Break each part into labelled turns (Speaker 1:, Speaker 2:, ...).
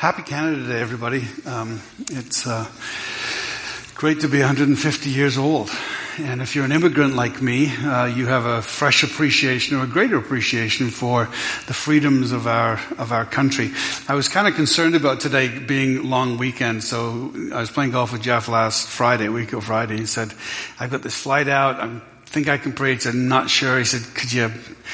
Speaker 1: Happy Canada Day, everybody. It's great to be 150 years old. And if you're an immigrant like me, you have a fresh appreciation or a greater appreciation for the freedoms of our country. I was kind of concerned about today being long weekend, so I was playing golf with Jeff last Friday, Friday. He said, "I've got this flight out. I think I can preach. I'm not sure." He said, "Could you,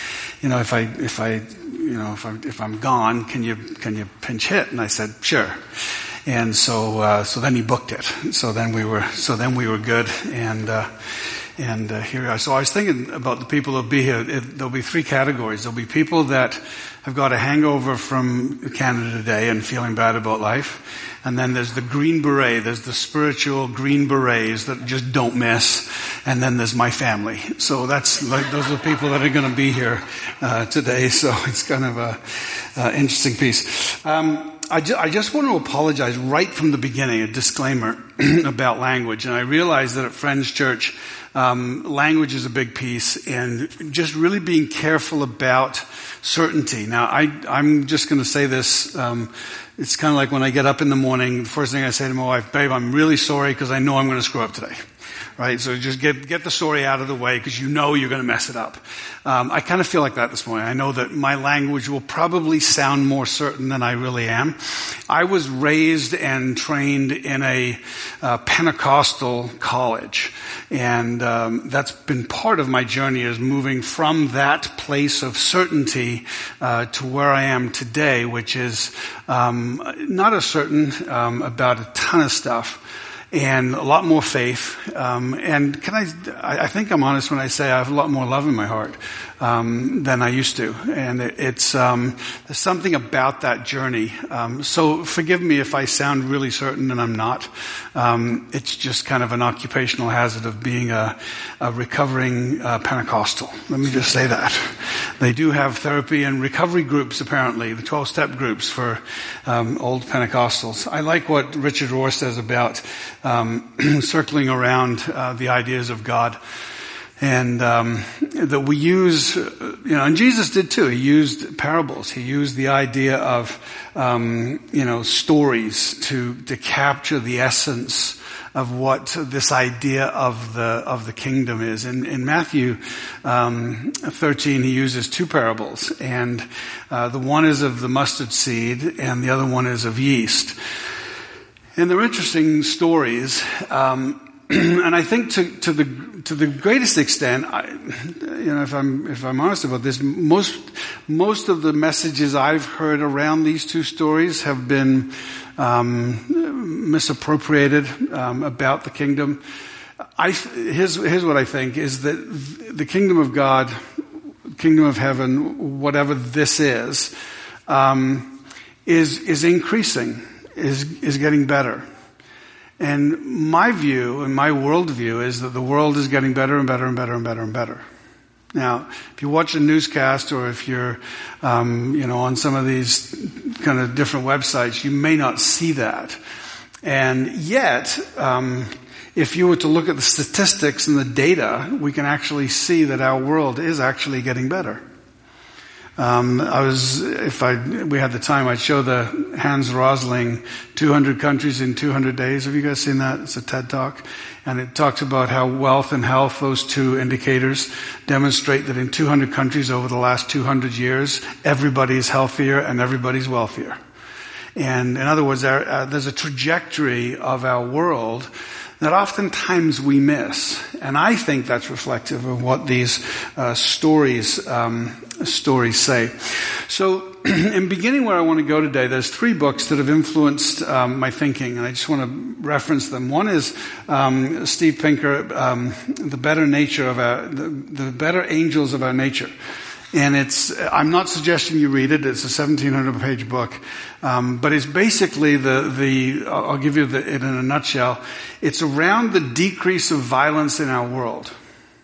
Speaker 1: if I'm gone, can you pinch hit?" And I said, "Sure." And so then he booked it. So then we were good. And here we are. So I was thinking about the people that'll be here. There'll be three categories. There'll be people that have got a hangover from Canada Day and feeling bad about life. And then there's the Green Beret. There's the spiritual Green Berets that just don't miss. And then there's my family. So those are the people that are going to be here today. So it's kind of a interesting piece. I just want to apologize right from the beginning, a disclaimer about language. And I realize that at Friends Church, language is a big piece, and just really being careful about certainty. Now, I'm just going to say this. It's kind of like when I get up in the morning, the first thing I say to my wife, "Babe, I'm really sorry because I know I'm going to screw up today." Right? So just get the story out of the way because you know you're going to mess it up. I kind of feel like that this morning. I know that my language will probably sound more certain than I really am. I was raised and trained in a Pentecostal college. And that's been part of my journey, is moving from that place of certainty to where I am today, which is not as certain about a ton of stuff. And a lot more faith. And I think I'm honest when I say I have a lot more love in my heart than I used to. And it's there's something about that journey. So forgive me if I sound really certain and I'm not. It's just kind of an occupational hazard of being a recovering Pentecostal. Let me just say that. They do have therapy and recovery groups, apparently, the 12-step groups for old Pentecostals. I like what Richard Rohr says about circling around the ideas of God. And that we use, and Jesus did too. He used parables. He used the idea of, stories to capture the essence of what this idea of the kingdom is. In Matthew 13, he uses two parables, and the one is of the mustard seed, and the other one is of yeast. And they're interesting stories. And I think to the greatest extent, if I'm honest about this, most of the messages I've heard around these two stories have been misappropriated about the kingdom. Here's what I think is that the kingdom of God, kingdom of heaven, whatever this is increasing, is getting better. And my view and my worldview is that the world is getting better and better and better and better and better. Now, if you watch a newscast or if you're, on some of these kind of different websites, you may not see that. And yet, if you were to look at the statistics and the data, we can actually see that our world is actually getting better. We had the time, I'd show the Hans Rosling 200 countries in 200 days. Have you guys seen that? It's a TED Talk. And it talks about how wealth and health, those two indicators, demonstrate that in 200 countries over the last 200 years, everybody's healthier and everybody's wealthier. And in other words, there's a trajectory of our world that oftentimes we miss. And I think that's reflective of what these stories say. So, in beginning where I want to go today, there's three books that have influenced my thinking, and I just want to reference them. One is Steve Pinker, The Better Nature of the Better Angels of Our Nature. And I'm not suggesting you read it. It's a 1,700-page book. But it's basically I'll give you it in a nutshell. It's around the decrease of violence in our world.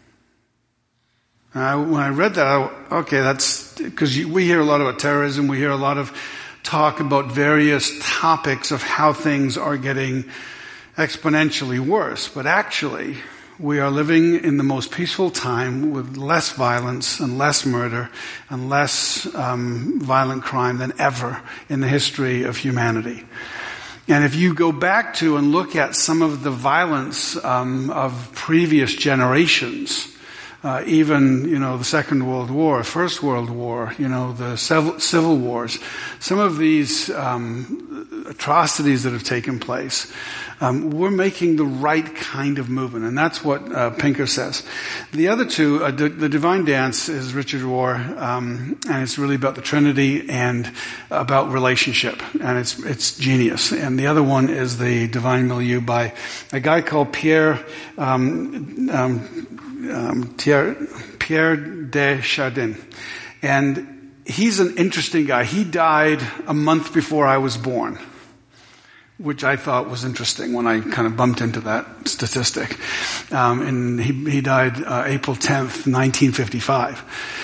Speaker 1: When I read that, that's because we hear a lot about terrorism. We hear a lot of talk about various topics of how things are getting exponentially worse. But actually, We are living in the most peaceful time with less violence and less murder and less violent crime than ever in the history of humanity. And if you go back to and look at some of the violence of previous generations, even, the Second World War, First World War, the civil wars, some of these atrocities that have taken place, we're making the right kind of movement. And that's what Pinker says. The other two, the Divine Dance is Richard Rohr, and it's really about the Trinity and about relationship. And it's genius. And the other one is the Divine Milieu by a guy called Pierre Desjardins. And he's an interesting guy. He died a month before I was born, which I thought was interesting when I kind of bumped into that statistic. And he died April 10th, 1955.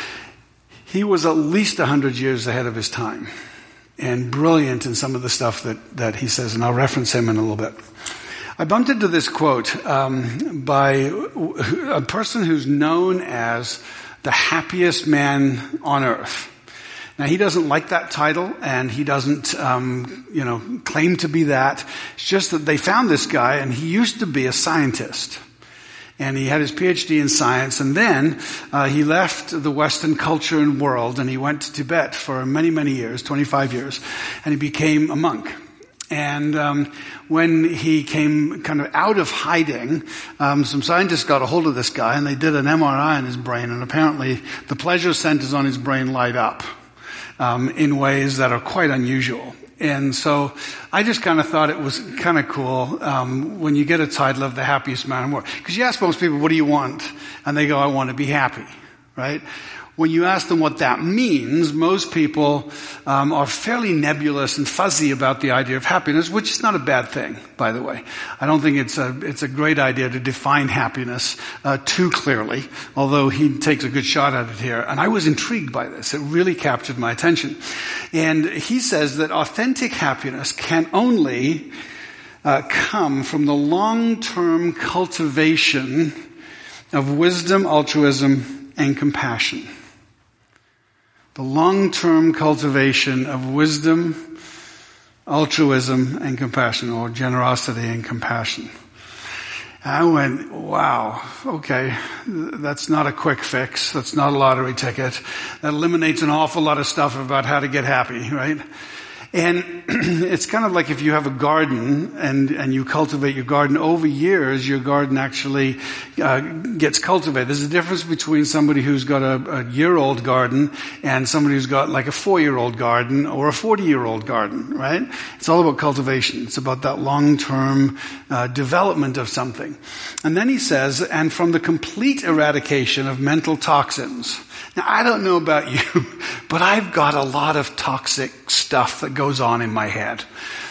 Speaker 1: He was at least 100 years ahead of his time and brilliant in some of the stuff that he says, and I'll reference him in a little bit. I bumped into this quote by a person who's known as the happiest man on earth. Now, he doesn't like that title, and he doesn't, claim to be that. It's just that they found this guy, and he used to be a scientist. And he had his PhD in science, and then he left the Western culture and world, and he went to Tibet for many, many years, 25 years, and he became a monk. And when he came kind of out of hiding, some scientists got a hold of this guy, and they did an MRI on his brain, and apparently the pleasure centers on his brain light up in ways that are quite unusual. And so I just kind of thought it was kind of cool when you get a title of the happiest man in the world. Because you ask most people, what do you want? And they go, I want to be happy, right? When you ask them what that means, most people are fairly nebulous and fuzzy about the idea of happiness, which is not a bad thing, by the way. I don't think it's a great idea to define happiness too clearly, although he takes a good shot at it here. And I was intrigued by this. It really captured my attention. And he says that authentic happiness can only come from the long-term cultivation of wisdom, altruism, and compassion. The long-term cultivation of wisdom, altruism, and compassion, or generosity and compassion. And I went, wow, okay, that's not a quick fix. That's not a lottery ticket. That eliminates an awful lot of stuff about how to get happy, right? And it's kind of like if you have a garden and you cultivate your garden over years, your garden actually gets cultivated. There's a difference between somebody who's got a year-old garden and somebody who's got like a 4-year-old garden or a 40-year-old garden, right? It's all about cultivation. It's about that long-term development of something. And then he says, and from the complete eradication of mental toxins. Now, I don't know about you, but I've got a lot of toxic stuff that goes on in my head.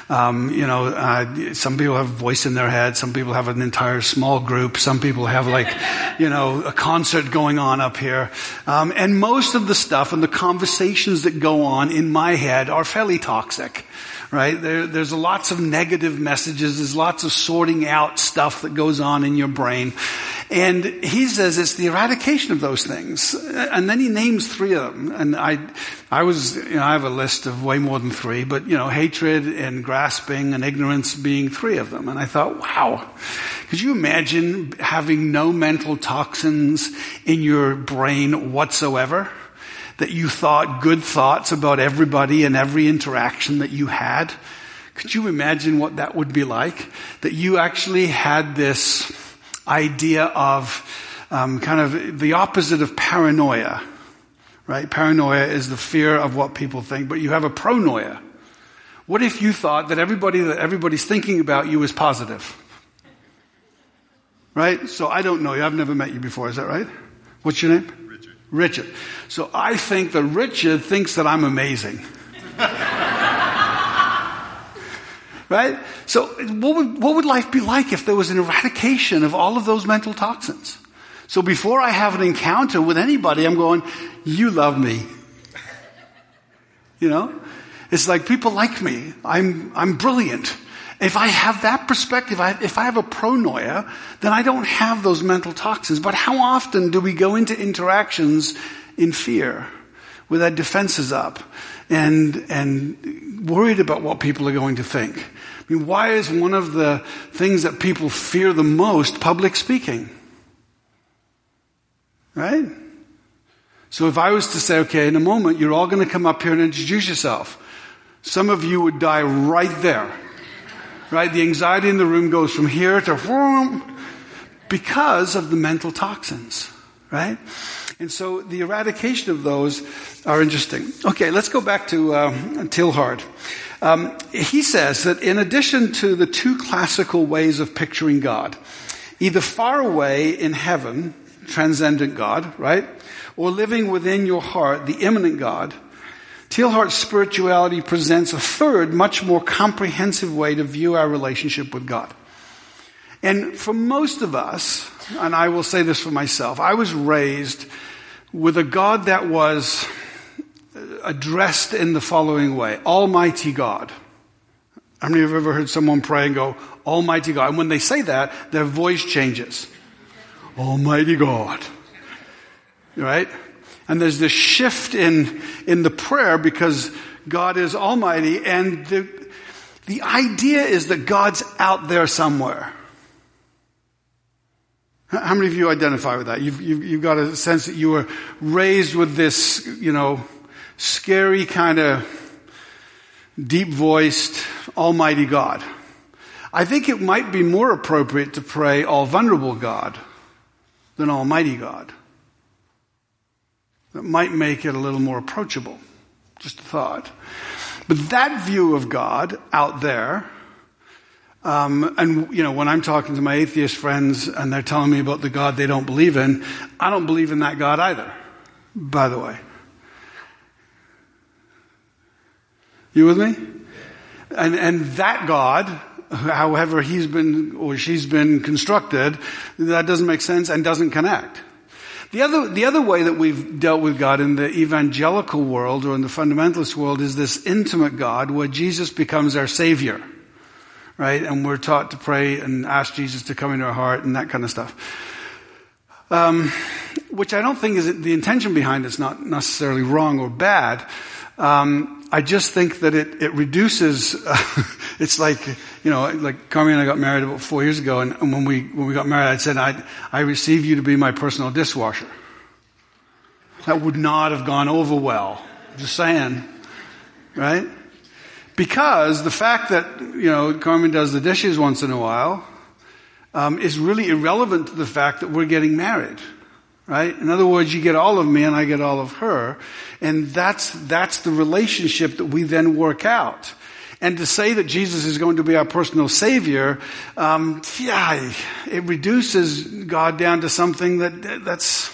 Speaker 1: Some people have a voice in their head. Some people have an entire small group. Some people have a concert going on up here. And most of the stuff and the conversations that go on in my head are fairly toxic. Right? There's lots of negative messages. There's lots of sorting out stuff that goes on in your brain. And he says it's the eradication of those things. And then he names 3 of them. And I have a list of way more than 3, but, hatred and grasping and ignorance being 3 of them. And I thought, wow, could you imagine having no mental toxins in your brain whatsoever? That you thought good thoughts about everybody and every interaction that you had? Could you imagine what that would be like? That you actually had this idea of kind of the opposite of paranoia, right? Paranoia is the fear of what people think, but you have a pronoia. What if you thought that everybody's thinking about you is positive? Right? So I don't know you. I've never met you before. Is that right? What's your name? Richard. So I think that Richard thinks that I'm amazing. Right? So what would life be like if there was an eradication of all of those mental toxins? So before I have an encounter with anybody, I'm going, you love me. It's like people like me. I'm brilliant. If I have that perspective, if I have a pronoia, then I don't have those mental toxins. But how often do we go into interactions in fear, with our defenses up, and worried about what people are going to think? I mean, why is one of the things that people fear the most public speaking? Right? So if I was to say, okay, in a moment, you're all going to come up here and introduce yourself. Some of you would die right there. Right? The anxiety in the room goes from here to whoom, because of the mental toxins. Right? And so the eradication of those are interesting. Okay, let's go back to Teilhard. He says that in addition to the two classical ways of picturing God, either far away in heaven, transcendent God, right? Or living within your heart, the immanent God, Teilhard's spirituality presents a third, much more comprehensive way to view our relationship with God. And for most of us, and I will say this for myself, I was raised with a God that was addressed in the following way: Almighty God. How many of you have ever heard someone pray and go, Almighty God? And when they say that, their voice changes. Almighty God. Right? And there's this shift in the prayer because God is almighty, and the idea is that God's out there somewhere. How many of you identify with that? You've got a sense that you were raised with this, scary kind of deep-voiced almighty God. I think it might be more appropriate to pray all-vulnerable God than almighty God. That might make it a little more approachable. Just a thought. But that view of God out there, and when I'm talking to my atheist friends and they're telling me about the God they don't believe in, I don't believe in that God either, by the way. You with me? And that God, however he's been or she's been constructed, that doesn't make sense and doesn't connect. The other way that we've dealt with God in the evangelical world or in the fundamentalist world is this intimate God where Jesus becomes our Savior, right? And we're taught to pray and ask Jesus to come into our heart and that kind of stuff. Which I don't think is the intention behind it's not necessarily wrong or bad. I just think that it reduces, it's like Carmi and I got married about 4 years ago, and when we got married, I said, I receive you to be my personal dishwasher. That would not have gone over well. Just saying. Right? Because the fact that, Carmen does the dishes once in a while, is really irrelevant to the fact that we're getting married. Right? In other words, you get all of me and I get all of her. And that's the relationship that we then work out. And to say that Jesus is going to be our personal Savior, it reduces God down to something that's,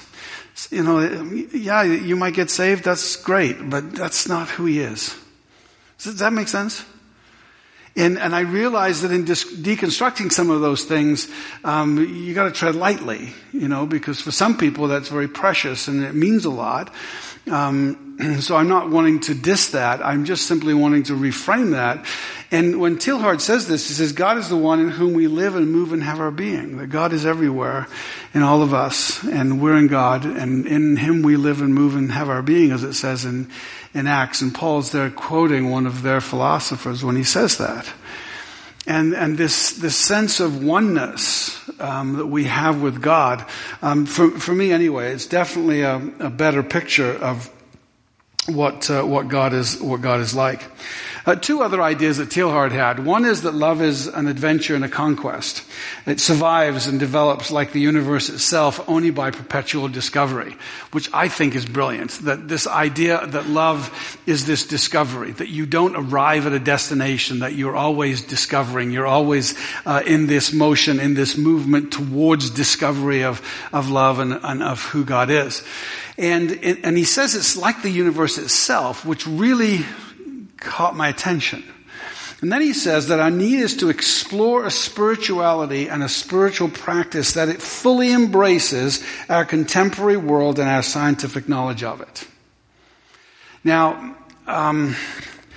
Speaker 1: you might get saved, that's great, but that's not who He is. Does that make sense? And I realize that in deconstructing some of those things, you got to tread lightly, because for some people that's very precious and it means a lot. So I'm not wanting to diss that. I'm just simply wanting to reframe that. And when Teilhard says this, he says, God is the one in whom we live and move and have our being. That God is everywhere in all of us, and we're in God, and in Him we live and move and have our being, as it says in Acts. And Paul's there quoting one of their philosophers when he says that. And this sense of oneness that we have with God, for me anyway, it's definitely a better picture of what God is like. Two other ideas that Teilhard had. One is that love is an adventure and a conquest. It survives and develops like the universe itself only by perpetual discovery, which I think is brilliant. That this idea that love is this discovery, that you don't arrive at a destination, that you're always discovering, you're always in this motion, in this movement towards discovery of love and of who God is. And he says it's like the universe itself, which really caught my attention. And then he says that our need is to explore a spirituality and a spiritual practice that it fully embraces our contemporary world and our scientific knowledge of it. Now,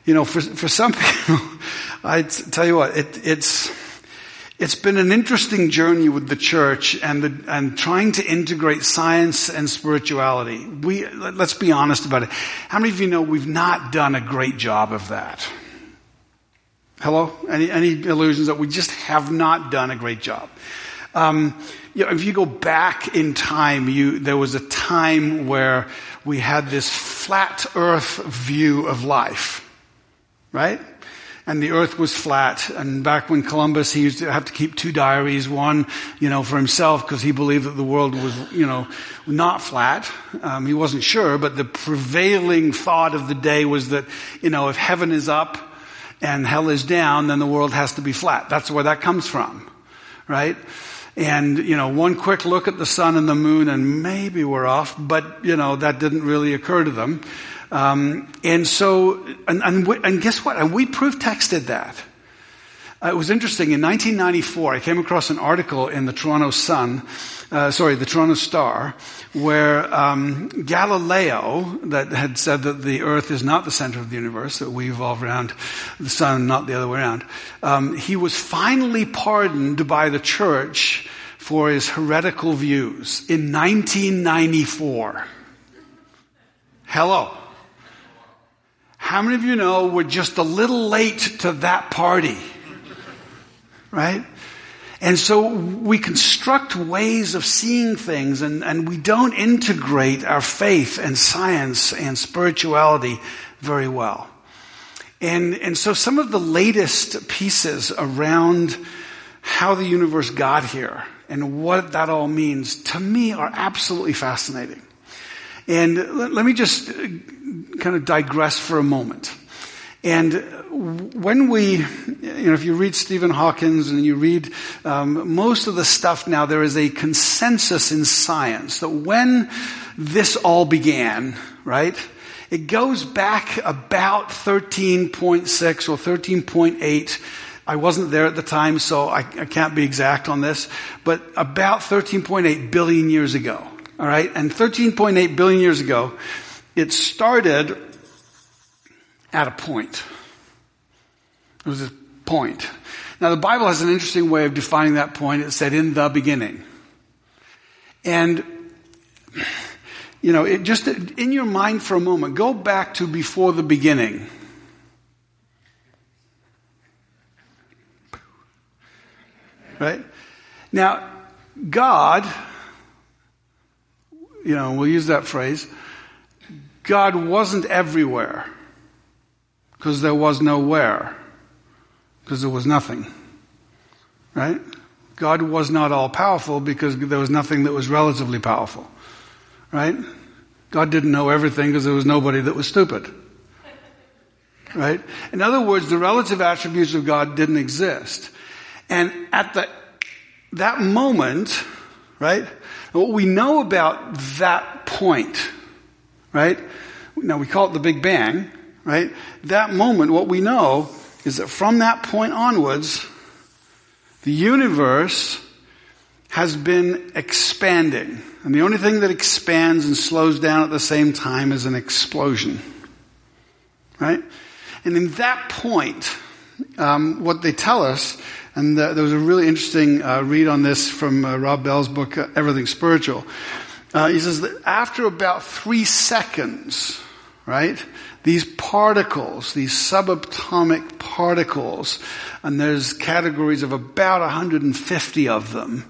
Speaker 1: For some people, I tell you what, it's been an interesting journey with the church and trying to integrate science and spirituality. Let's be honest about it. How many of you know we've not done a great job of that? Hello? Any illusions that we just have not done a great job? If you go back in time, there was a time where we had this flat earth view of life, right? And the earth was flat. And back when Columbus, he used to have to keep two diaries, one, for himself because he believed that the world was, not flat. He wasn't sure, but the prevailing thought of the day was that, if heaven is up and hell is down, then the world has to be flat. That's where that comes from, right? And, one quick look at the sun and the moon and maybe we're off, but, that didn't really occur to them. And guess what? And we proof texted that. It was interesting. In 1994, I came across an article in the Toronto Star, where Galileo, that had said that the Earth is not the center of the universe, that we evolve around the sun, not the other way around. He was finally pardoned by the church for his heretical views in 1994. Hello. How many of you know we're just a little late to that party? Right? And so we construct ways of seeing things and we don't integrate our faith and science and spirituality very well. And so some of the latest pieces around how the universe got here and what that all means, to me, are absolutely fascinating. And let me just kind of digress for a moment. And when if you read Stephen Hawkins and you read most of the stuff now, there is a consensus in science that when this all began, right, it goes back about 13.6 or 13.8. I wasn't there at the time, so I can't be exact on this, but about 13.8 billion years ago. All right, and 13.8 billion years ago, it started at a point. It was a point. Now, the Bible has an interesting way of defining that point. It said, in the beginning. And, just in your mind for a moment, go back to before the beginning. Right? Now, God, we'll use that phrase. God wasn't everywhere because there was nowhere, because there was nothing. Right? God was not all powerful because there was nothing that was relatively powerful. Right? God didn't know everything because there was nobody that was stupid. Right? In other words, the relative attributes of God didn't exist. And at that moment, right, what we know about that point, right, now we call it the Big Bang, right, that moment, what we know is that from that point onwards, the universe has been expanding. And the only thing that expands and slows down at the same time is an explosion. Right? And in that point, what they tell us, and there was a really interesting read on this from Rob Bell's book, Everything Spiritual. He says that after about 3 seconds, right, these particles, these subatomic particles, and there's categories of about 150 of them,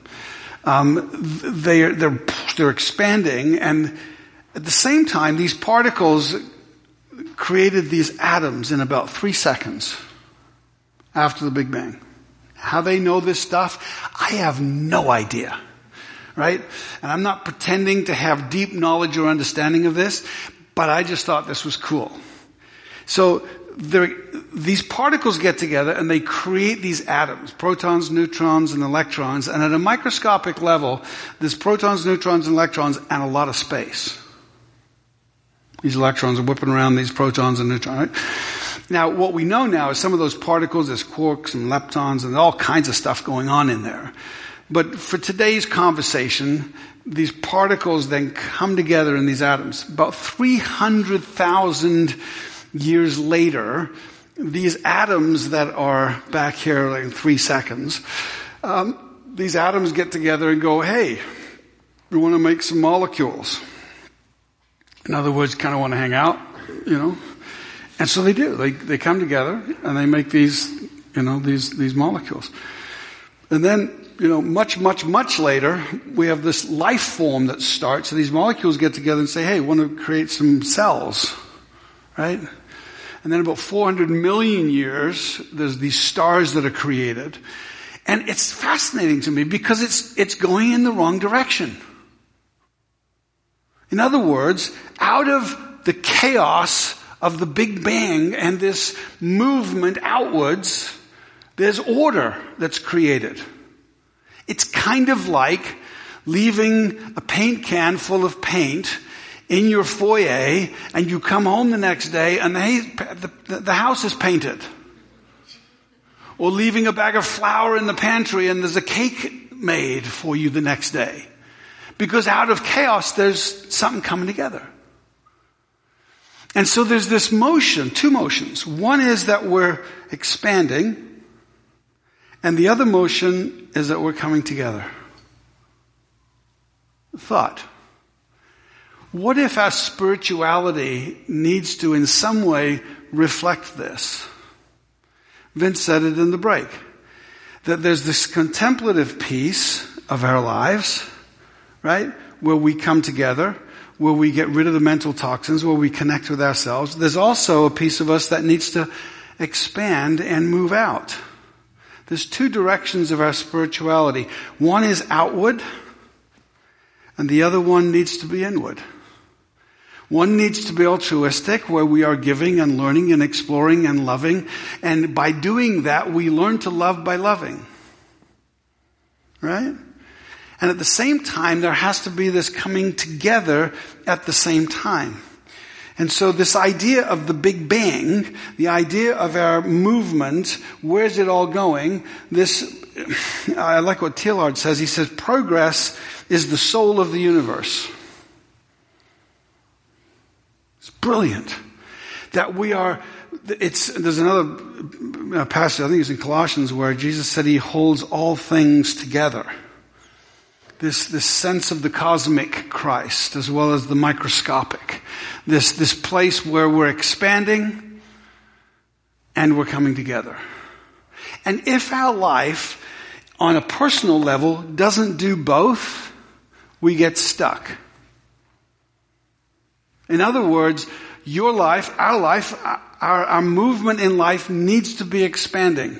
Speaker 1: they're expanding, and at the same time, these particles created these atoms in about 3 seconds after the Big Bang. How they know this stuff, I have no idea. Right? And I'm not pretending to have deep knowledge or understanding of this, but I just thought this was cool. So these particles get together and they create these atoms, protons, neutrons, and electrons. And at a microscopic level, there's protons, neutrons, and electrons and a lot of space. These electrons are whipping around these protons and neutrons. Right? Now, what we know now is some of those particles, there's quarks and leptons and all kinds of stuff going on in there. But for today's conversation, these particles then come together in these atoms. About 300,000 years later, these atoms that are back here like in 3 seconds, these atoms get together and go, hey, we want to make some molecules. In other words, kind of want to hang out, And so they do. They come together and they make these molecules. And then, much, much, much later, we have this life form that starts. So these molecules get together and say, hey, we want to create some cells, right? And then about 400 million years, there's these stars that are created. And it's fascinating to me because it's going in the wrong direction. In other words, out of the chaos of the Big Bang and this movement outwards, there's order that's created. It's kind of like leaving a paint can full of paint in your foyer and you come home the next day and the house is painted. Or leaving a bag of flour in the pantry and there's a cake made for you the next day. Because out of chaos, there's something coming together. And so there's this motion, 2 motions. One is that we're expanding, and the other motion is that we're coming together. Thought. What if our spirituality needs to in some way reflect this? Vince said it in the break. That there's this contemplative piece of our lives, right? Where we come together, where we get rid of the mental toxins, where we connect with ourselves. There's also a piece of us that needs to expand and move out. There's 2 directions of our spirituality. One is outward, and the other one needs to be inward. One needs to be altruistic, where we are giving and learning and exploring and loving. And by doing that, we learn to love by loving. Right? And at the same time, there has to be this coming together at the same time. And so this idea of the Big Bang, the idea of our movement, where's it all going? I like what Teilhard says. He says, progress is the soul of the universe. It's brilliant. That we are, there's another passage, I think it's in Colossians, where Jesus said he holds all things together. This sense of the cosmic Christ as well as the microscopic. This place where we're expanding and we're coming together. And if our life on a personal level doesn't do both, we get stuck. In other words, your life, our movement in life needs to be expanding.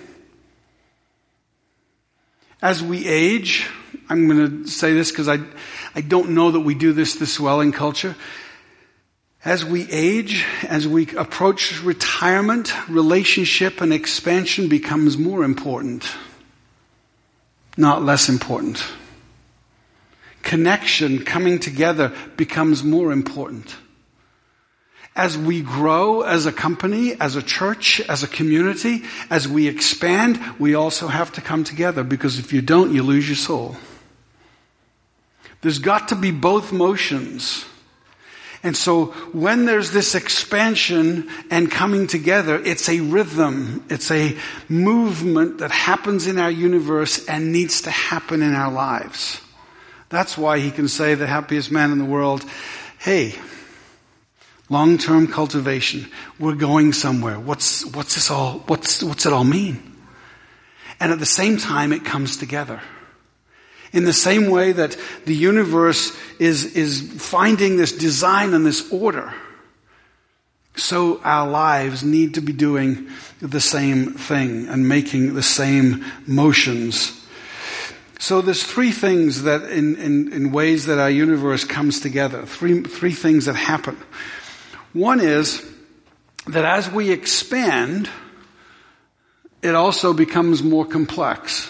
Speaker 1: As we age, I'm going to say this because I don't know that we do this well in culture. As we age, as we approach retirement, relationship and expansion becomes more important, not less important. Connection, coming together, becomes more important. As we grow as a company, as a church, as a community, as we expand, we also have to come together, because if you don't, you lose your soul. There's got to be both motions. And so when there's this expansion and coming together, it's a rhythm, it's a movement that happens in our universe and needs to happen in our lives. That's why he can say, the happiest man in the world, hey, long-term cultivation, we're going somewhere. What's it all mean? And at the same time, it comes together. In the same way that the universe is finding this design and this order, so our lives need to be doing the same thing and making the same motions. So there's 3 things that in ways that our universe comes together. Three things that happen. One is that as we expand, it also becomes more complex.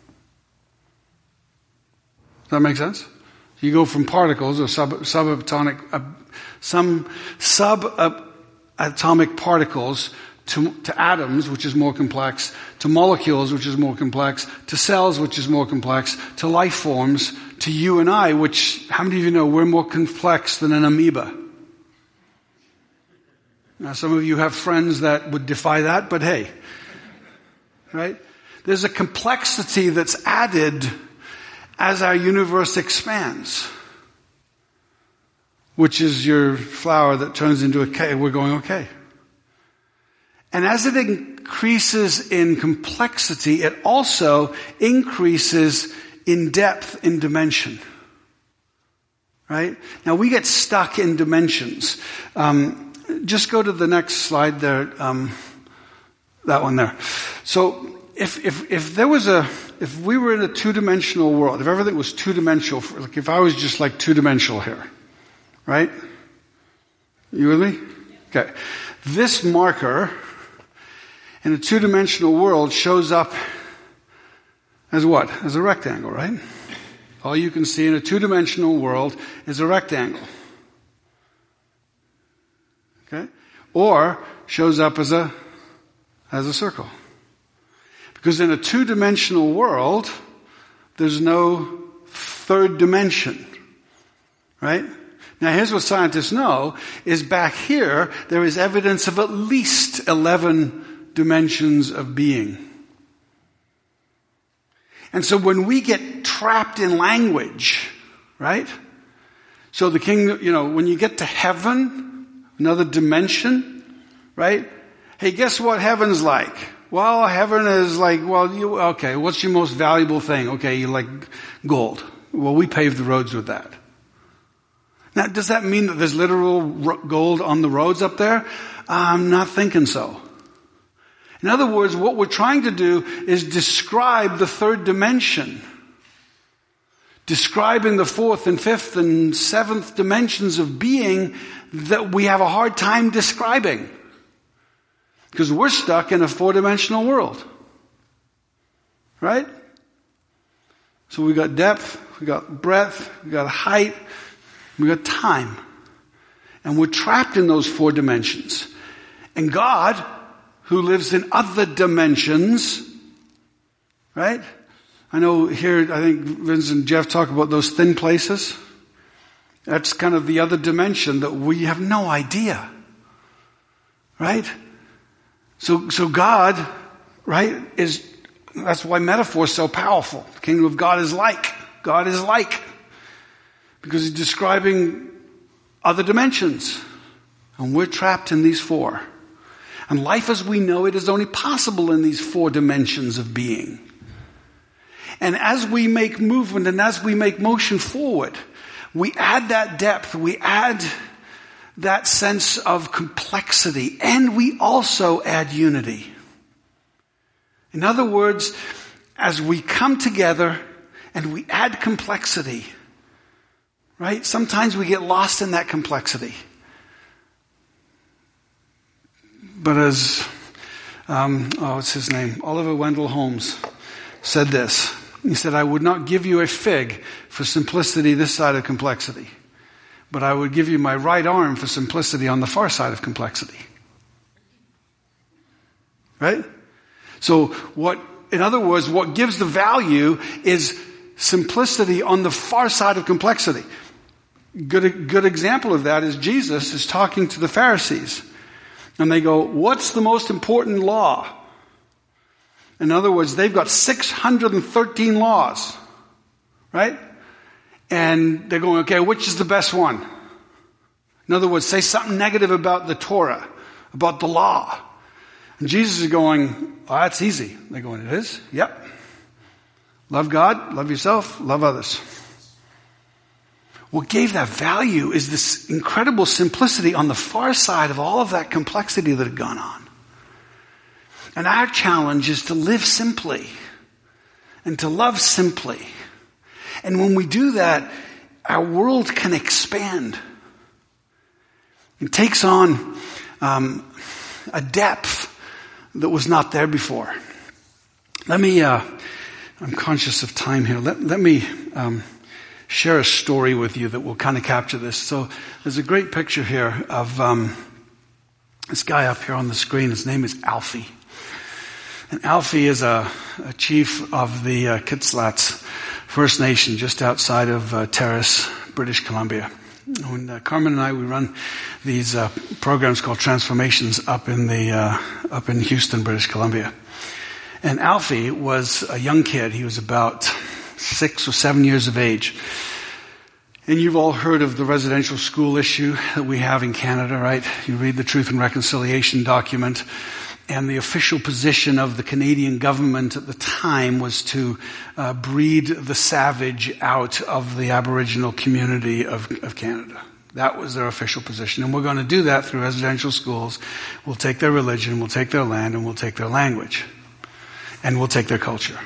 Speaker 1: Does that make sense? You go from particles or subatomic particles to atoms, which is more complex, to molecules, which is more complex, to cells, which is more complex, to life forms, to you and I, which, how many of you know we're more complex than an amoeba? Now, some of you have friends that would defy that, but hey, right? There's a complexity that's added as our universe expands, which is your flower that turns into a cake. We're going, okay. And as it increases in complexity, it also increases in depth, in dimension. Right? Now we get stuck in dimensions. Just go to the next slide there. That one there. So if we were in a two-dimensional world, if everything was two-dimensional, like if I was just like two-dimensional here, right? You with me? Okay. This marker in a two-dimensional world shows up as what? As a rectangle, right? All you can see in a two-dimensional world is a rectangle. Okay? Or shows up as a circle. Because in a two-dimensional world, there's no third dimension. Right? Now here's what scientists know, is back here, there is evidence of at least 11 dimensions of being. And so when we get trapped in language, right? So the kingdom, when you get to heaven, another dimension, right? Hey, guess what heaven's like? Well, heaven is like, okay, what's your most valuable thing? Okay, you like gold. Well, we paved the roads with that. Now, does that mean that there's literal gold on the roads up there? I'm not thinking so. In other words, what we're trying to do is describe the third dimension. Describing the fourth and fifth and seventh dimensions of being that we have a hard time describing. Because we're stuck in a four-dimensional world. Right? So we got depth, we got breadth, we got height, we got time. And we're trapped in those four dimensions. And God, who lives in other dimensions, right? I know here, I think Vince and Jeff talk about those thin places. That's kind of the other dimension that we have no idea. Right? So God, right, that's why metaphor is so powerful. The kingdom of God is like. God is like. Because he's describing other dimensions. And we're trapped in these four. And life as we know it is only possible in these four dimensions of being. And as we make movement and as we make motion forward, we add that depth, we add that sense of complexity, and we also add unity. In other words, as we come together and we add complexity, right? Sometimes we get lost in that complexity. But as, what's his name? Oliver Wendell Holmes said this. He said, I would not give you a fig for simplicity this side of complexity, but I would give you my right arm for simplicity on the far side of complexity. Right? So in other words, what gives the value is simplicity on the far side of complexity. Good example of that is Jesus is talking to the Pharisees. And they go, what's the most important law? In other words, they've got 613 laws. Right? And they're going, okay, which is the best one? In other words, say something negative about the Torah, about the law. And Jesus is going, oh, that's easy. They're going, it is? Yep. Love God, love yourself, love others. What gave that value is this incredible simplicity on the far side of all of that complexity that had gone on. And our challenge is to live simply and to love simply. And when we do that, our world can expand. It takes on a depth that was not there before. Let me, I'm conscious of time here. Let me share a story with you that will kind of capture this. So there's a great picture here of this guy up here on the screen. His name is Alfie. And Alfie is a chief of the Kitsilats First Nation just outside of Terrace, British Columbia. when Carmen and I, we run these programs called Transformations up in Houston, British Columbia. And Alfie was a young kid. He was about 6 or 7 years of age. And you've all heard of the residential school issue that we have in Canada, right? You read the Truth and Reconciliation document. And the official position of the Canadian government at the time was to breed the savage out of the Aboriginal community of Canada. That was their official position. And we're going to do that through residential schools. We'll take their religion, we'll take their land, and we'll take their language. And we'll take their culture.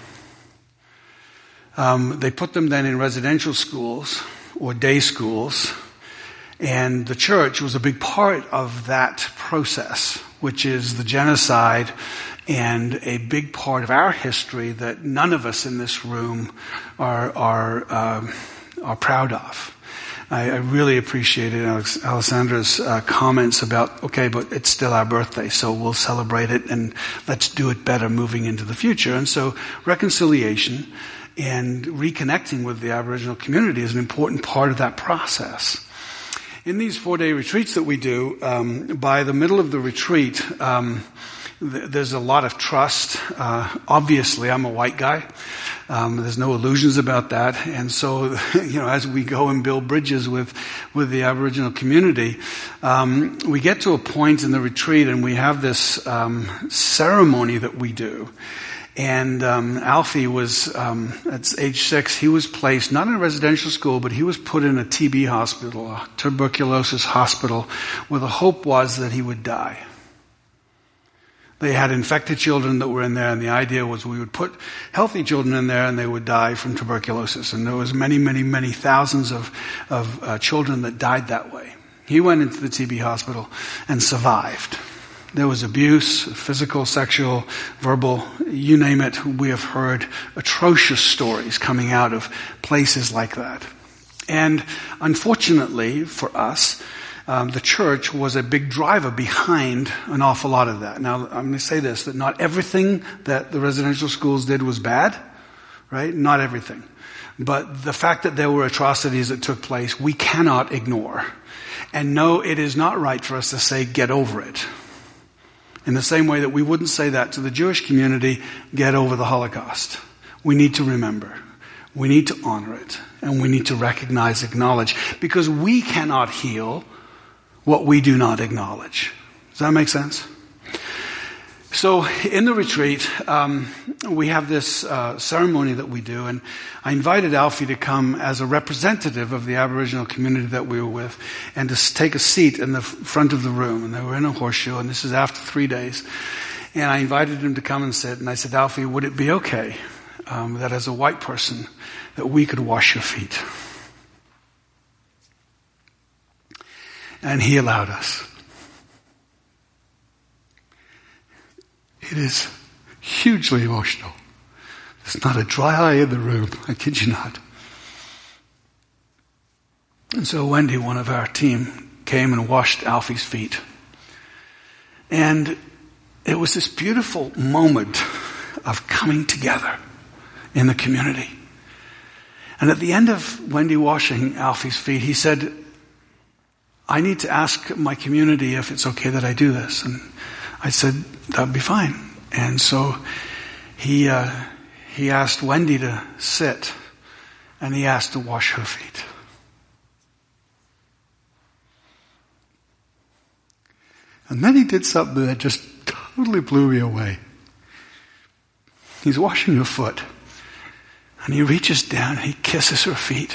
Speaker 1: They put them then in residential schools or day schools. And the church was a big part of that process, which is the genocide and a big part of our history that none of us in this room are proud of. I really appreciated Alessandra's comments about, okay, but it's still our birthday, so we'll celebrate it and let's do it better moving into the future. And so reconciliation and reconnecting with the Aboriginal community is an important part of that process. In these 4-day retreats that we do, by the middle of the retreat, there's a lot of trust. Obviously, I'm a white guy. There's no illusions about that. And so, as we go and build bridges with the Aboriginal community, we get to a point in the retreat and we have this ceremony that we do. And Alfie was, at age 6, he was placed, not in a residential school, but he was put in a TB hospital, a tuberculosis hospital, where the hope was that he would die. They had infected children that were in there, and the idea was we would put healthy children in there and they would die from tuberculosis. And there was many, many, many thousands of children that died that way. He went into the TB hospital and survived. There was abuse, physical, sexual, verbal, you name it. We have heard atrocious stories coming out of places like that. And unfortunately for us, the church was a big driver behind an awful lot of that. Now, I'm going to say this, that not everything that the residential schools did was bad, right? Not everything. But the fact that there were atrocities that took place, we cannot ignore. And no, it is not right for us to say, get over it. In the same way that we wouldn't say that to the Jewish community, get over the Holocaust. We need to remember. We need to honor it. And we need to recognize, acknowledge. Because we cannot heal what we do not acknowledge. Does that make sense? So in the retreat, we have this ceremony that we do, and I invited Alfie to come as a representative of the Aboriginal community that we were with, and to take a seat in the front of the room. And they were in a horseshoe, and this is after 3 days. And I invited him to come and sit, and I said, Alfie, would it be okay that as a white person that we could wash your feet? And he allowed us. It is hugely emotional. There's not a dry eye in the room. I kid you not. And so Wendy, one of our team, came and washed Alfie's feet. And it was this beautiful moment of coming together in the community. And at the end of Wendy washing Alfie's feet, he said, I need to ask my community if it's okay that I do this. And I said, that'd be fine. And so he asked Wendy to sit, and he asked to wash her feet. And then he did something that just totally blew me away. He's washing her foot, and he reaches down and he kisses her feet.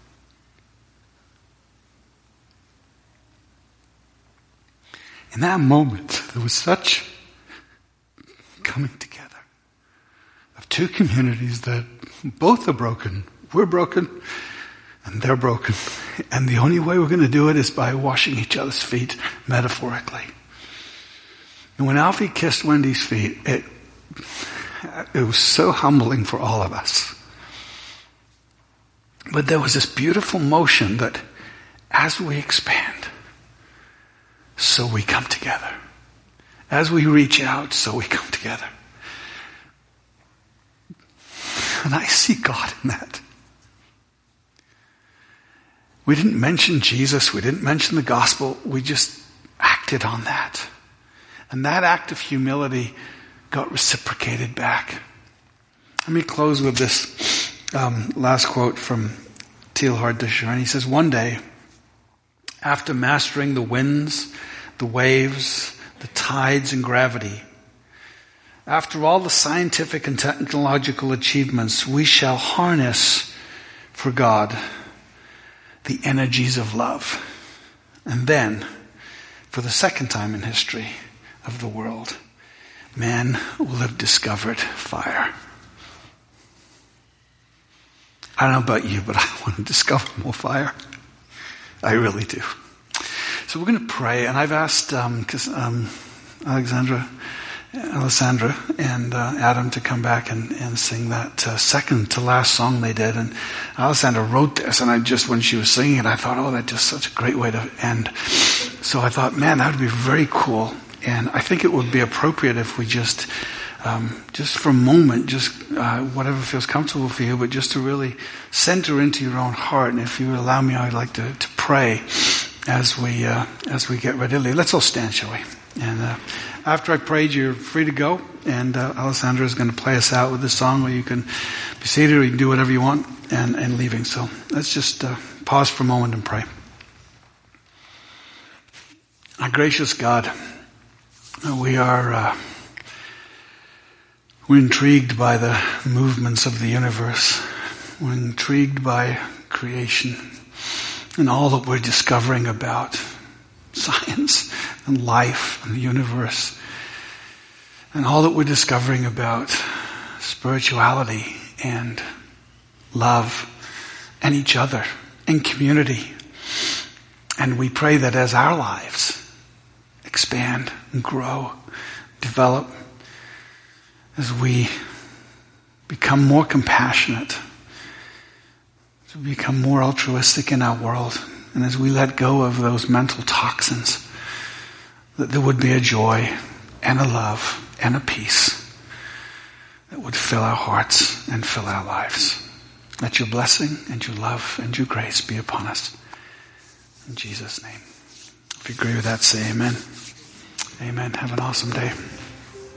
Speaker 1: In that moment, there was such coming together of two communities that both are broken. We're broken, and they're broken. And the only way we're going to do it is by washing each other's feet, metaphorically. And when Alfie kissed Wendy's feet, it was so humbling for all of us. But there was this beautiful motion that as we expand, so we come together. As we reach out, so we come together. And I see God in that. We didn't mention Jesus. We didn't mention the gospel. We just acted on that. And that act of humility got reciprocated back. Let me close with this last quote from Teilhard de Chardin. He says, one day, after mastering the winds, the waves, the tides and gravity, after all the scientific and technological achievements, we shall harness for God the energies of love. And then, for the second time in history of the world, man will have discovered fire. I don't know about you, but I want to discover more fire. I really do. So we're going to pray, and I've asked Alessandra and Adam to come back and sing that second to last song they did. And Alessandra wrote this, and when she was singing it, I thought, oh, that's just such a great way to end. So I thought, man, that would be very cool. And I think it would be appropriate if we just for a moment, whatever feels comfortable for you, but just to really center into your own heart. And if you would allow me, I'd like to pray as we get ready. Let's all stand, shall we? And after I prayed, you're free to go. And Alessandra is going to play us out with this song, or you can be seated, or you can do whatever you want and leaving. So let's just pause for a moment and pray. Our gracious God, we're intrigued by the movements of the universe. We're intrigued by creation and all that we're discovering about science and life and the universe, and all that we're discovering about spirituality and love and each other and community. And we pray that as our lives expand and grow, develop, as we become more compassionate, as we become more altruistic in our world, and as we let go of those mental toxins, that there would be a joy and a love and a peace that would fill our hearts and fill our lives. Let your blessing and your love and your grace be upon us. In Jesus' name. If you agree with that, say amen. Amen. Have an awesome day.